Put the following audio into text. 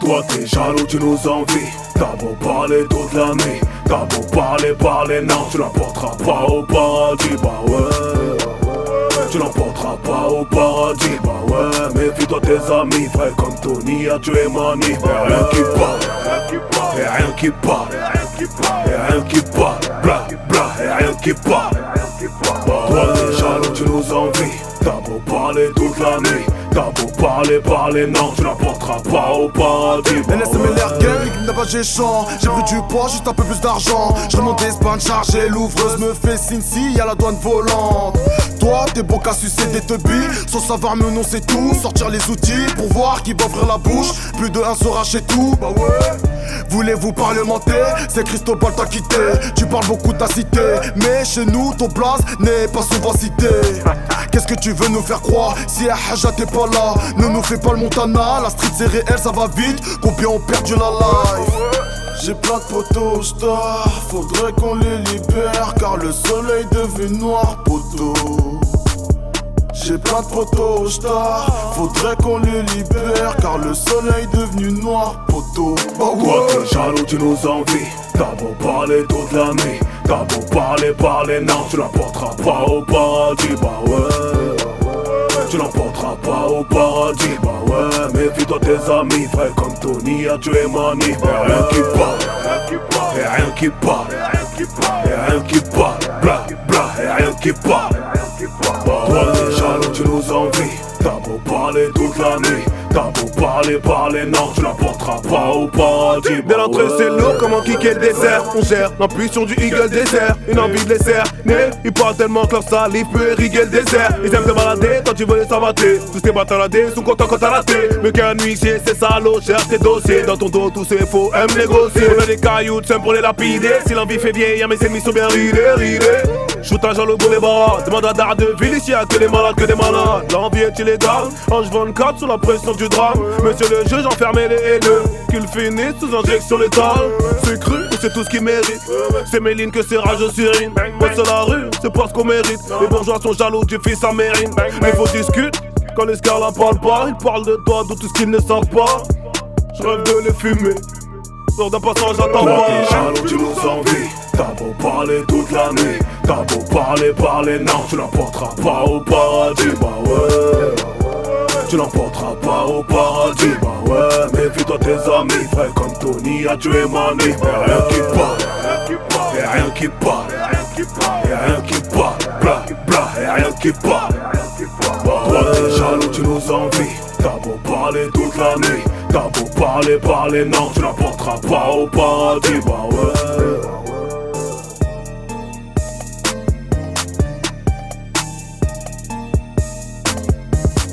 Toi t'es jaloux, tu nous envies. T'as beau parler toute la nuit, t'as beau parler, non, tu l'emporteras pas au paradis, bah ouais. Tu l'emporteras pas au paradis, bah ouais. Méfie-toi tes amis, frère comme Tony a tué Mani. Y'a rien qui parle, y'a rien qui parle, y'a rien qui parle, bla bla, y'a rien qui parle. Toi t'es jaloux, tu nous envies. T'as beau parler toute la nuit, t'as beau parler, non, tu l'emporteras pas au paradis. NSMLR gang, n'a pas j'ai chant. J'ai pris du poids, juste un peu plus d'argent. Je remonte d'Espagne chargée, l'ouvreuse me fait signe si y'a la douane volante. Toi, t'es bon qu'à sucer des teubis, sans savoir me non c'est tout. Sortir les outils pour voir qui va ouvrir la bouche. Plus de 1 saura chez tout, bah ouais. Voulez-vous parlementer? C'est Cristobal t'a quitté. Tu parles beaucoup de ta cité, mais chez nous ton place n'est pas souvent cité. Qu'est-ce que tu veux nous faire croire? Si Haja t'es pas là, ne nous fais pas le Montana. La street c'est réel, ça va vite. Combien ont perdu la life? J'ai plein de potos au star, faudrait qu'on les libère, car le soleil devenu noir, poteau. J'ai plein de potos au star, faudrait qu'on les libère, car le soleil devenu noir, poteau. Toi t'es jaloux, tu nous envies. T'as beau parler toute la nuit, t'as beau parler, non, tu l'emporteras pas au paradis, bah ouais. Tu l'emporteras pas au paradis, bah ouais. Méfie-toi tes amis, frère comme Tony a tué Mani. Y'a rien qui parle, y'a rien qui parle, y'a rien qui parle, bla bla, y'a rien qui parle. Toi t'es jaloux, tu nous envies. T'as beau parler toute la nuit, t'as beau parler, non, tu l'emporteras pas au paradis. Dès l'entrée c'est lourd, comment kicker le dessert. On gère l'impulsion du Eagle désert. Une envie de les cerner. Ils parlent tellement que leur salive peut irriguer le désert. Ils aiment te balader quand tu veux les savater. Tous tes bataladés sont contents quand t'as raté. Mais qu'un huissier c'est salaud, cherche tes dossiers. Dans ton dos tous ces faux aiment négocier. On a des cailloux, simple pour les lapider. Si l'envie fait vieillir, mes ennemis sont bien ridés. Shootage dans le boulevard, demande à Daredevil, ici y'a que des malades, L'envie est illégale, Ange 24 sous la pression du drame. Monsieur le juge, enfermez les haineux, qu'ils finissent sous injection létale. C'est cru, c'est tout ce qu'ils méritent. C'est Méline que c'est rageux sur une. Moi sur la rue, c'est pas ce qu'on mérite. Les bourgeois sont jaloux du fils à Mérine. Mais faut discuter, quand les scars la parlent pas. Ils parlent de toi, de tout ce qu'ils ne savent pas. Je rêve de les fumer, lors d'un passage à ta Toi t'es jaloux, tu nous envies. T'as beau parler toute la nuit, t'as beau parler, non, tu l'emporteras pas au paradis, bah ouais. Tu l'emporteras pas au paradis, bah ouais. Méfie-toi tes amis, frère comme Tony a tué Mani. Y'a rien qui parle, y'a rien qui parle, y'a rien qui parle, bla bla, y'a rien qui parle. Toi t'es jaloux, tu nous envies. T'as beau parler toute la nuit, t'as beau parler, non, tu l'emporteras pas au paradis, bah ouais.